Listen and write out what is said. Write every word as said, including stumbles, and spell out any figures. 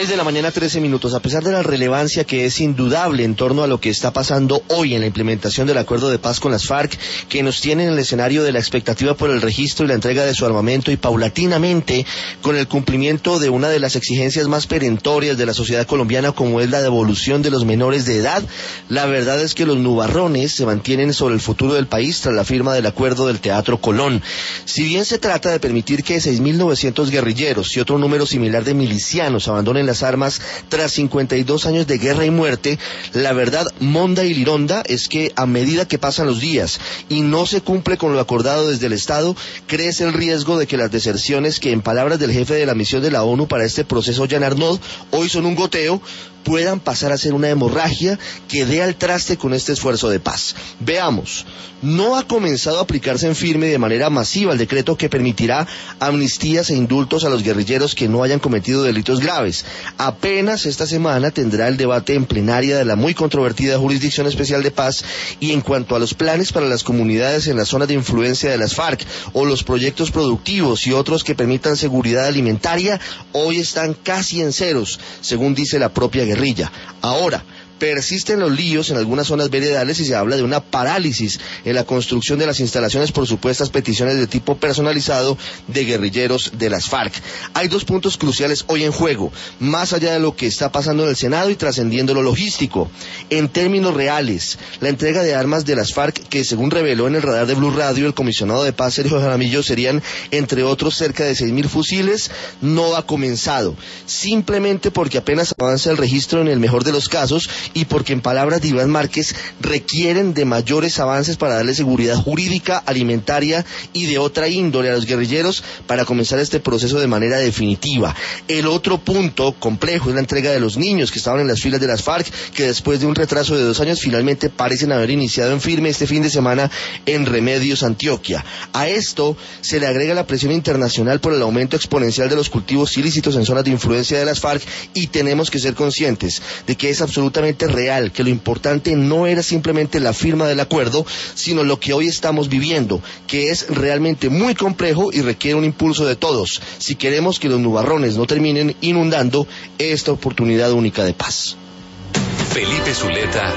seis de la mañana, trece minutos. A pesar de la relevancia que es indudable en torno a lo que está pasando hoy en la implementación del acuerdo de paz con las FARC, que nos tiene en el escenario de la expectativa por el registro y la entrega de su armamento y paulatinamente con el cumplimiento de una de las exigencias más perentorias de la sociedad colombiana, como es la devolución de los menores de edad, la verdad es que los nubarrones se mantienen sobre el futuro del país tras la firma del acuerdo del Teatro Colón. Si bien se trata de permitir que seis mil novecientos guerrilleros y otro número similar de milicianos abandonen las armas tras cincuenta y dos años de guerra y muerte, la verdad monda y lironda es que a medida que pasan los días y no se cumple con lo acordado desde el Estado, crece el riesgo de que las deserciones, que en palabras del jefe de la misión de la ONU para este proceso, Jan Arnaud, hoy son un goteo, puedan pasar a ser una hemorragia que dé al traste con este esfuerzo de paz. Veamos, no ha comenzado a aplicarse en firme de manera masiva el decreto que permitirá amnistías e indultos a los guerrilleros que no hayan cometido delitos graves. Apenas esta semana tendrá el debate en plenaria de la muy controvertida Jurisdicción Especial de Paz, y en cuanto a los planes para las comunidades en las zonas de influencia de las FARC o los proyectos productivos y otros que permitan seguridad alimentaria, hoy están casi en ceros, según dice la propia guerrilla. Ahora, persisten los líos en algunas zonas veredales y se habla de una parálisis en la construcción de las instalaciones por supuestas peticiones de tipo personalizado de guerrilleros de las FARC. Hay dos puntos cruciales hoy en juego, más allá de lo que está pasando en el Senado y trascendiendo lo logístico. En términos reales, la entrega de armas de las FARC, que según reveló en el radar de Blue Radio el comisionado de paz Sergio Jaramillo, serían entre otros cerca de seis mil fusiles, no ha comenzado, simplemente porque apenas avanza el registro en el mejor de los casos, y porque, en palabras de Iván Márquez, requieren de mayores avances para darle seguridad jurídica, alimentaria y de otra índole a los guerrilleros para comenzar este proceso de manera definitiva. El otro punto complejo es la entrega de los niños que estaban en las filas de las FARC, que después de un retraso de dos años finalmente parecen haber iniciado en firme este fin de semana en Remedios, Antioquia. A esto se le agrega la presión internacional por el aumento exponencial de los cultivos ilícitos en zonas de influencia de las FARC, y tenemos que ser conscientes de que es absolutamente real, que lo importante no era simplemente la firma del acuerdo, sino lo que hoy estamos viviendo, que es realmente muy complejo y requiere un impulso de todos, si queremos que los nubarrones no terminen inundando esta oportunidad única de paz. Felipe Zuleta